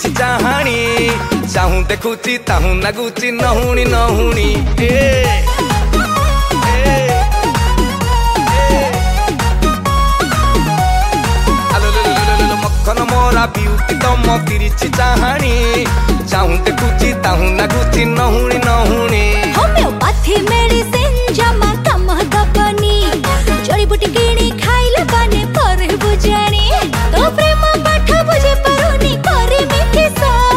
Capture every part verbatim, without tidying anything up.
ତିରିଛି ଚାହାଣି ଚାହୁଁ ଦେଖୁଛି ତାହୁଁ ନାଗୁଛି ନହୁଣି ନହୁଣି ଏ ମଖନ ମୋରା ବିଉଟି ତମ ତିରିଛି ଚାହାଣି ଚାହୁଁ ଦେଖୁଛି ତାହୁଁ ନାଗୁଛି ନହୁଣି ନହୁଣି ହୋମିଓପାଥି ମେଡିସିନ ଜମା କାମ ଦବନି ଜଡ଼ିବୁଟି କିଣି ଖାଇଲେ ବାନେ ପରେ ବୁଝାଣି ତୋ ପ୍ରେମ ପାଠ ବୁଝି ପାରୁନି କରି ମିଠିସ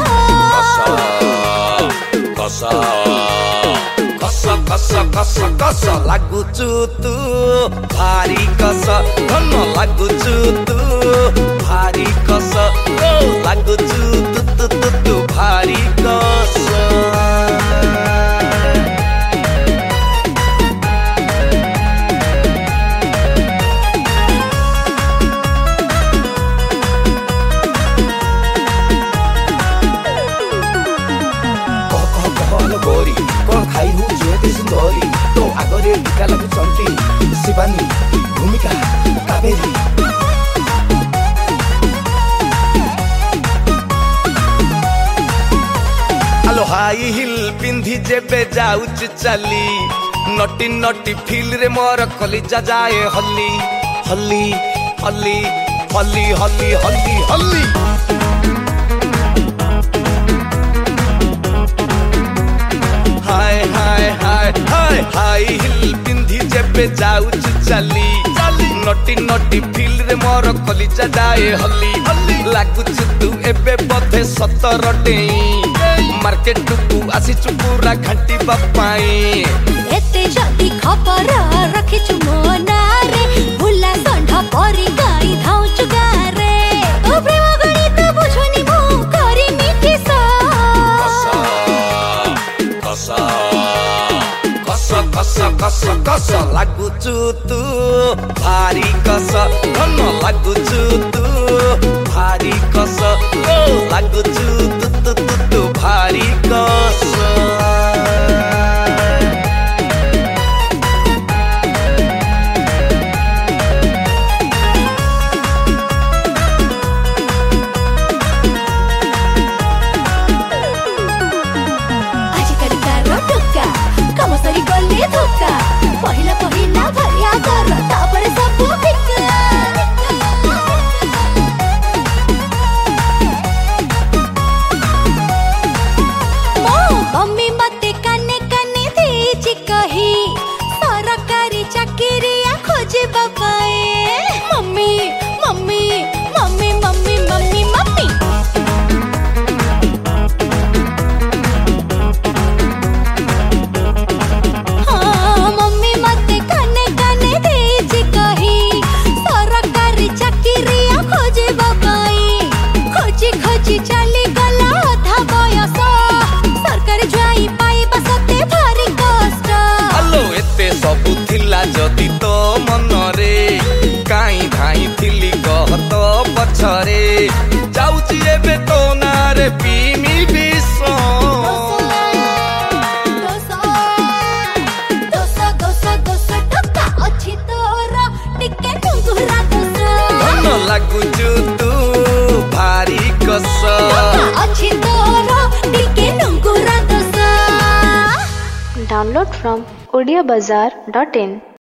କସ କସ କସ କସ କସ ଲାଗୁଛୁ ତୁ ଭାରି କସ ଧନ ଲାଗୁଛୁ ତୁ ଭାରି କସ ଲାଗୁଛୁ ତୁ ତୁ ତୁ ତୁ ଭାରି କସ गोरी कौन खाई हूँ ज्योति सुंदरी तो आगरे टीका लगुचंती शिवानी भूमिका कावेरी आलो हाई हिल पिंधी जेबे जाउच चली नटी नटी फील रे मोर कलिजा जाए हल्ली हल्ली हल्ली हल्ली हल्ली हल्ली हल्ली हाय हाय हाय हाय हाय हिल पिंधी जेबे जाउच चली नटी नटी फील रे मोर कलिजा जाए हल्ली हल्ली लागुच तू एबे बधे सतर डेई मार्केट को आसीचु पूरा घंटी बापाई एते जल्दी खबर रखिचु मोना रे भुला संढ परी गाई धाउचु गारे तो प्रेम गणित बुझुनी मु करी मिठिस कस कस कस कस कस लागुचु तू भारी कस धन लागुचु तू भारी कस लागुचु तू तू तू तू भारी कस धोका पहिला पहिला भरिया कर तापरे सब फिका मो मम्मी मते काने काने देची कही सरकारी चाकरिया खोजे बापाए mummy mummy mummy mummy mummy mummy चली गला था बयस सरकारी जाई पाई बसते भारी कष्ट हेलो एते सबु थिला जदी तो मन रे काई धाई थिली कहत पछरे जाउची एबे तो नारे पीमी विष दोस दोस दोस दोस ठका अछि तोर टिके टुंगुरा दोस धन लागुचु तू भारी कस अछि तोर टिके टुंगुरा दोस Download from odia bazaar dot in